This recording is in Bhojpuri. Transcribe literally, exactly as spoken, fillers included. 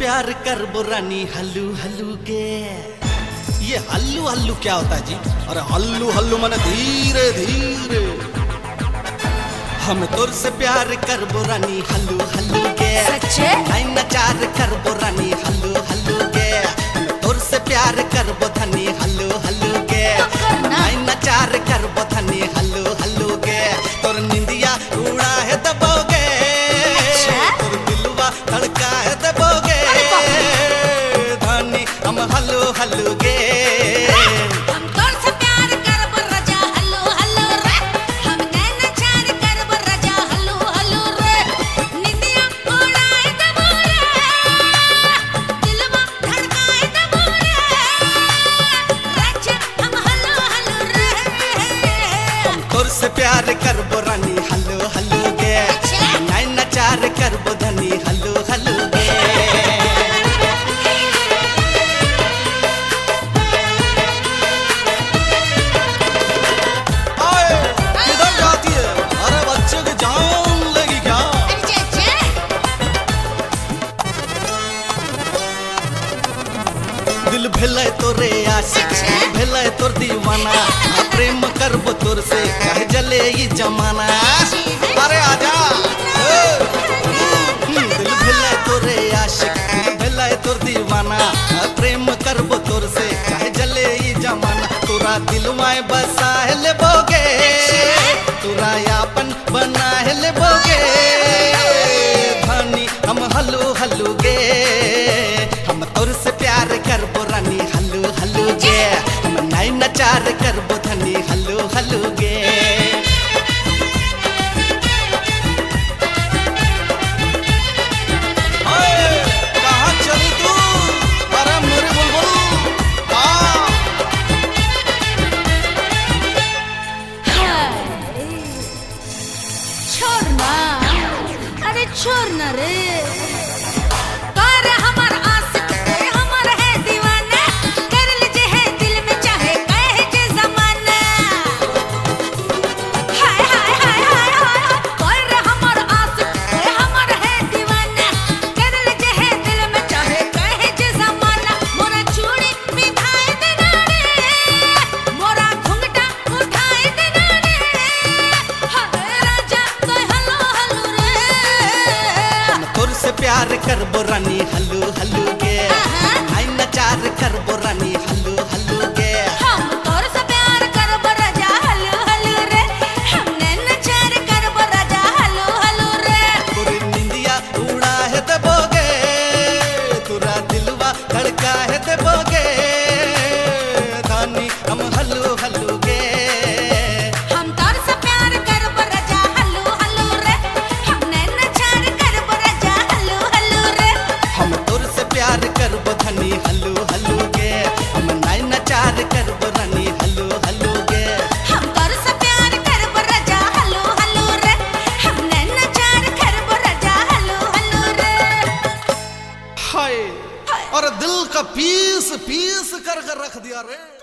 प्यार कर बुरानी हल्लू हल्लू के। ये हल्लू हल्लू क्या होता है जी? अरे हल्लू हल्लू माने धीरे धीरे। हम तुर से प्यार कर बुरानी हल्लू हल्लू के। नहीं नचार कर बुरानी हल्लू हल्लू के। हम तुर से प्यार कर बुधनी हल्लू हल्लू के। नहीं नचार कर बुधनी हल्लू हल्लू के। तुर निंदिया उड़ा है दबोगे, तुर दिलवा धड़का है दबोगे। धनी हम हल्लू हल्लू के। से प्यार कर बुरानी हल्लू हल्लू गे। नहीं नचार कर बुधनी हल्लू हल्लू गे। किधर जाती है? अरे बच्चे की जान लगी क्या? दिल भिले तोरे आशिक, भिले तोर दीवाना। प्रेम करबो तोर से कहे जले ये जमाना। अरे आजा दिल भिले तोरे आशिक, दिल भिले तोर दीवाना। प्रेम करबो तोर से कहे जले ये जमाना। तोरा दिलवाए बसा है ले बोगे, तोरा यापन बना है ले बोगे। धनी हम हल्लू हल्लू गे। हम तोर से प्यार कर बुरानी हल्लू हल्लू गे। हम नहीं नचार कर बुधनी हल्लू हल्लू गे। कहाँ चली तू? अरे मेरी बुलबुल छोड़ना, अरे छोड़ना रे। प्यार कर बुरानी हल्लू हल्लू गे। आई नचार कर बुरानी हल्लू हल्लू गे। हम तोर से प्यार करब राजा हल्लू हल्लू रे। हमने नचार करब राजा हल्लू हल्लू रे। तोरी निंदिया उड़ा है दबोगे, तोरा दिलवा धड़का है दबोगे। धनी हम हल्लू हल्लू गे। हम तोर से प्यार करब राजा हल्लू हल्लू रे। हमने नचार करब राजा हल्लू हल्लू रे। हम तोर से प्यार कर बुधनी हल्लू हल्लू गे। हम नहीं नचार कर बुरानी हल्लू हल्लू गे। हम तोर से प्यार करब राजा हल्लू हल्लू रे। हमने नचार करब राजा हल्लू हल्लू रे। हाय और दिल का पीस पीस कर कर रख दिया रे।